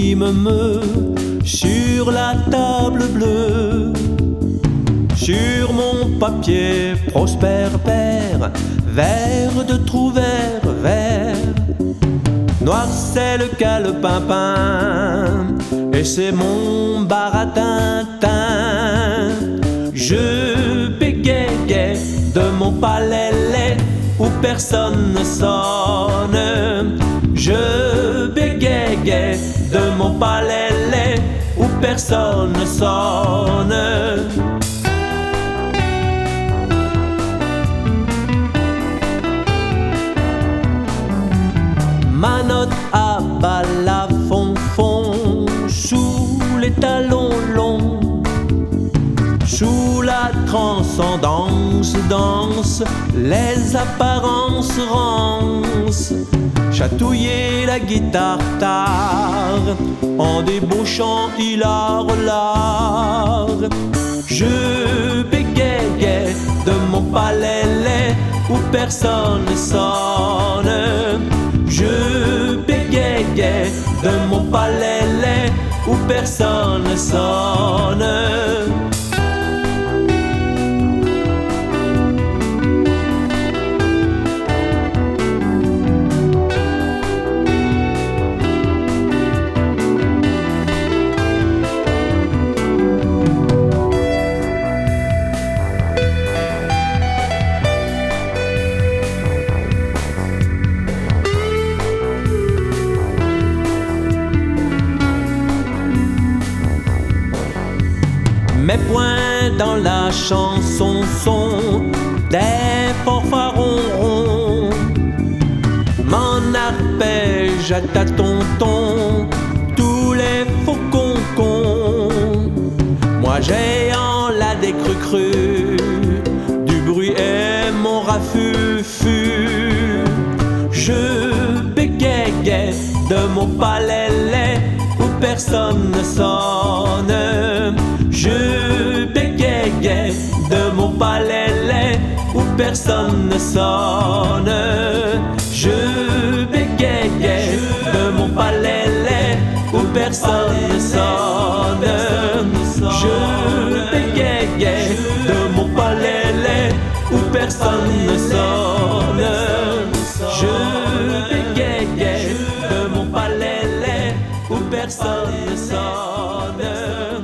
me sur la table bleue. Sur mon papier prospère père, vert de trous verts, vert. Noir c'est le calepin, et c'est mon baratintin. Je bégayais de mon palais où personne ne sonne. Je bégayais de mon palais où personne ne sonne. Ma note à balafon sous les talons longs, sous la transcendance danse les apparences rances. Chatouiller la guitare tard en débauchant hilar l'art. Je bégayais de mon palais où personne ne sonne. Je bégayais de mon palais où personne ne sonne. Mes poings dans la chanson sont des fanfarons ronds. Mon arpège à tâton-ton tous les faux concons. Moi j'ai en la décru du bruit et mon rafufu. Je bégayais de mon palais où personne ne sonne. Je bégayais de mon palais où personne ne sonne. Je bégayais de mon palais où personne ne sonne. Je bégayais de mon palais où personne ne sonne. Je bégayais de mon palais où personne ne sonne.